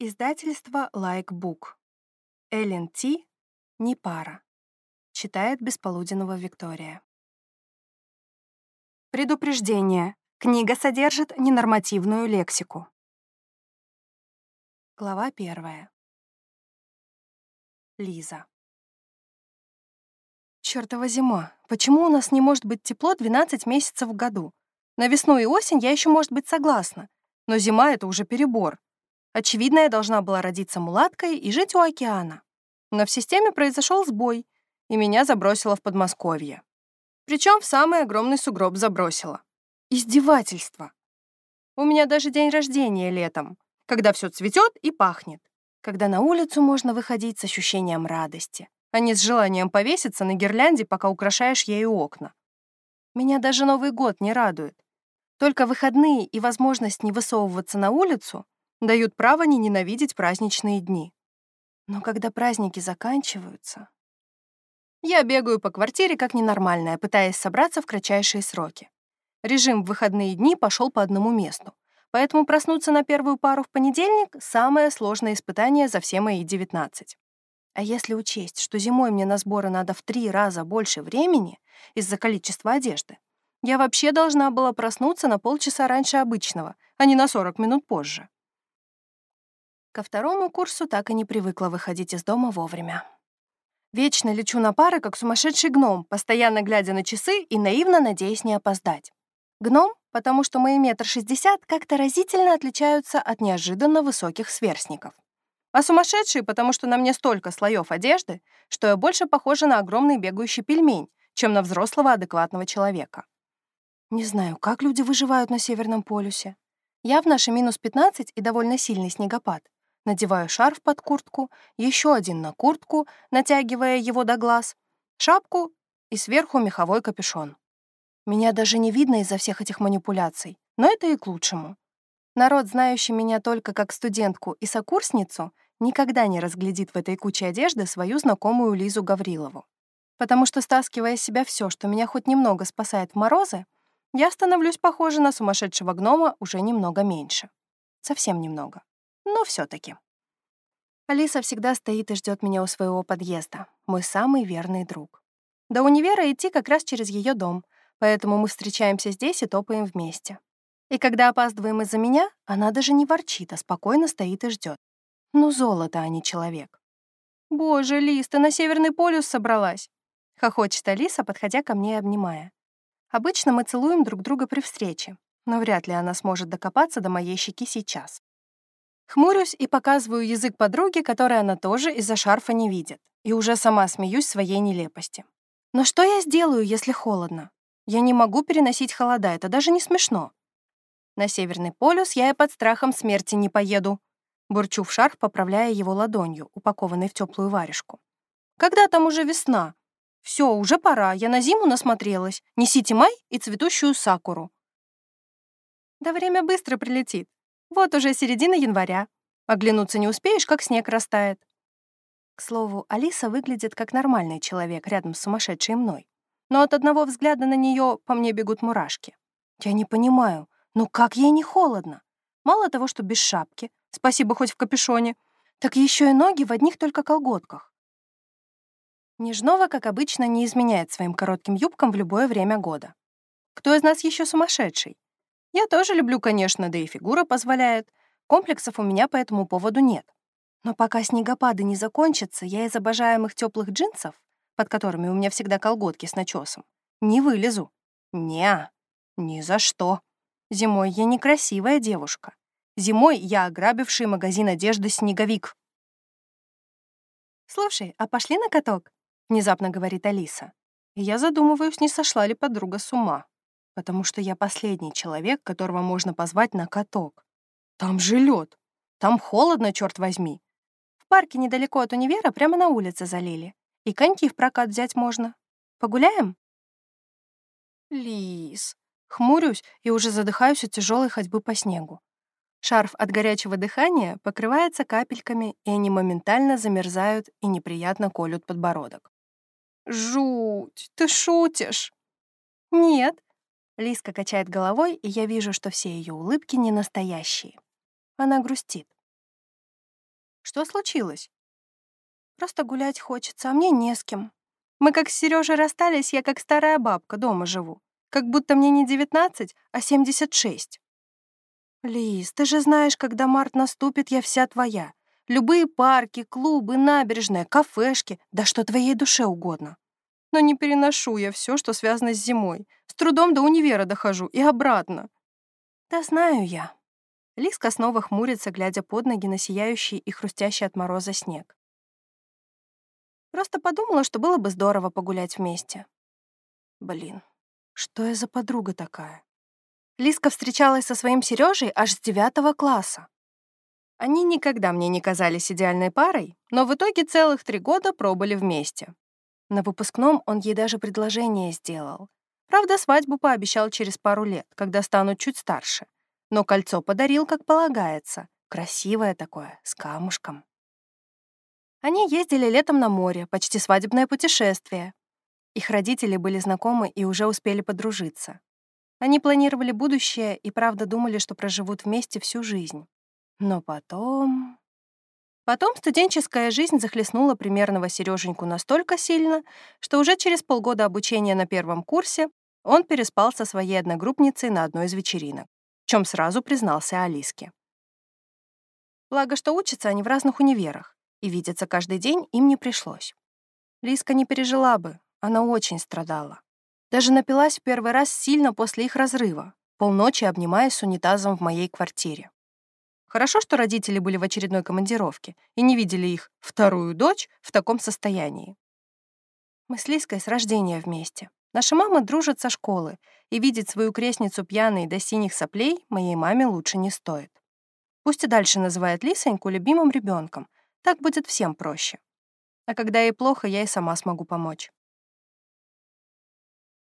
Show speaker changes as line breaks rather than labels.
Издательство Лайкбук. Эллен Ти. Не пара. Читает Бесполуденного Виктория. Предупреждение. Книга содержит ненормативную лексику. Глава 1. Лиза. Чёртова зима. Почему у нас не может быть тепло 12 месяцев в году? На весну и осень я еще, может быть, согласна. Но зима — это уже перебор. Очевидно, я должна была родиться мулаткой и жить у океана. Но в системе произошел сбой, и меня забросило в Подмосковье. Причем в самый огромный сугроб забросило. Издевательство. У меня даже день рождения летом, когда все цветет и пахнет. Когда на улицу можно выходить с ощущением радости, а не с желанием повеситься на гирлянде, пока украшаешь ею окна. Меня даже Новый год не радует. Только выходные и возможность не высовываться на улицу дают право не ненавидеть праздничные дни. Но когда праздники заканчиваются... Я бегаю по квартире как ненормальная, пытаясь собраться в кратчайшие сроки. Режим в выходные дни пошел по одному месту, поэтому проснуться на первую пару в понедельник — самое сложное испытание за все мои 19. А если учесть, что зимой мне на сборы надо в 3 раза больше времени из-за количества одежды, я вообще должна была проснуться на полчаса раньше обычного, а не на 40 минут позже. Ко второму курсу так и не привыкла выходить из дома вовремя. Вечно лечу на пары, как сумасшедший гном, постоянно глядя на часы и наивно надеясь не опоздать. Гном, потому что мои 1,60 м как-то разительно отличаются от неожиданно высоких сверстников. А сумасшедший, потому что на мне столько слоев одежды, что я больше похожа на огромный бегающий пельмень, чем на взрослого адекватного человека. Не знаю, как люди выживают на Северном полюсе. Я в наши -15 и довольно сильный снегопад. Надеваю шарф под куртку, еще один на куртку, натягивая его до глаз, шапку и сверху меховой капюшон. Меня даже не видно из-за всех этих манипуляций, но это и к лучшему. Народ, знающий меня только как студентку и сокурсницу, никогда не разглядит в этой куче одежды свою знакомую Лизу Гаврилову. Потому что, стаскивая с себя все, что меня хоть немного спасает в морозы, я становлюсь похожа на сумасшедшего гнома уже немного меньше. Совсем немного. Но все-таки. Алиса всегда стоит и ждет меня у своего подъезда, мой самый верный друг. До универа идти как раз через ее дом, поэтому мы встречаемся здесь и топаем вместе. И когда опаздываем из-за меня, она даже не ворчит, а спокойно стоит и ждет. Ну, золото, а не человек. «Боже, Лиз, ты на Северный полюс собралась?» — хохочет Алиса, подходя ко мне и обнимая. Обычно мы целуем друг друга при встрече, но вряд ли она сможет докопаться до моей щеки сейчас. Хмурюсь и показываю язык подруге, который она тоже из-за шарфа не видит, и уже сама смеюсь своей нелепости. Но что я сделаю, если холодно? Я не могу переносить холода, это даже не смешно. На Северный полюс я и под страхом смерти не поеду. Бурчу в шарф, поправляя его ладонью, упакованной в теплую варежку. Когда там уже весна? Все, уже пора, я на зиму насмотрелась. Несите май и цветущую сакуру. Да время быстро прилетит. Вот уже середина января. Оглянуться не успеешь, как снег растает. К слову, Алиса выглядит как нормальный человек рядом с сумасшедшей мной. Но от одного взгляда на нее по мне бегут мурашки. Я не понимаю, ну как ей не холодно? Мало того, что без шапки, спасибо хоть в капюшоне, так еще и ноги в одних только колготках. Нежнова, как обычно, не изменяет своим коротким юбкам в любое время года. Кто из нас еще сумасшедший? Я тоже люблю, конечно, да и фигура позволяет. Комплексов у меня по этому поводу нет. Но пока снегопады не закончатся, я из обожаемых теплых джинсов, под которыми у меня всегда колготки с начесом, не вылезу. Неа, ни за что. Зимой я некрасивая девушка. Зимой я ограбивший магазин одежды снеговик. «Слушай, а пошли на каток?» — внезапно говорит Алиса. И я задумываюсь, не сошла ли подруга с ума. Потому что я последний человек, которого можно позвать на каток. Там же лед. Там холодно, черт возьми. В парке недалеко от универа прямо на улице залили. И коньки в прокат взять можно. Погуляем? Лиз. Хмурюсь и уже задыхаюсь от тяжелой ходьбы по снегу. Шарф от горячего дыхания покрывается капельками, и они моментально замерзают и неприятно колют подбородок. Жуть, ты шутишь? Нет. Лизка качает головой, и я вижу, что все ее улыбки не настоящие. Она грустит. Что случилось? Просто гулять хочется, а мне не с кем. Мы как с Сережей расстались, я как старая бабка дома живу. Как будто мне не 19, а 76. Лиз, ты же знаешь, когда март наступит, я вся твоя. Любые парки, клубы, набережная, кафешки, да что твоей душе угодно. Но не переношу я все, что связано с зимой. С трудом до универа дохожу и обратно. Да знаю я. Лизка снова хмурится, глядя под ноги на сияющий и хрустящий от мороза снег. Просто подумала, что было бы здорово погулять вместе. Блин, что я за подруга такая? Лизка встречалась со своим Сережей аж с 9 класса. Они никогда мне не казались идеальной парой, но в итоге целых 3 года пробыли вместе. На выпускном он ей даже предложение сделал. Правда, свадьбу пообещал через пару лет, когда станут чуть старше. Но кольцо подарил, как полагается. Красивое такое, с камушком. Они ездили летом на море, почти свадебное путешествие. Их родители были знакомы и уже успели подружиться. Они планировали будущее и, правда, думали, что проживут вместе всю жизнь. Но Потом студенческая жизнь захлестнула примерного Сереженьку настолько сильно, что уже через полгода обучения на 1 курсе он переспал со своей одногруппницей на одной из вечеринок, в чем сразу признался Алиске. Благо, что учатся они в разных универах, и видеться каждый день им не пришлось. Лиска не пережила бы, она очень страдала. Даже напилась в первый раз сильно после их разрыва, полночи обнимаясь с унитазом в моей квартире. Хорошо, что родители были в очередной командировке и не видели их вторую дочь в таком состоянии. Мы с Лиской с рождения вместе. Наша мама дружит со школы, и видеть свою крестницу пьяной до синих соплей моей маме лучше не стоит. Пусть и дальше называет Лисоньку любимым ребенком, так будет всем проще. А когда ей плохо, я и сама смогу помочь.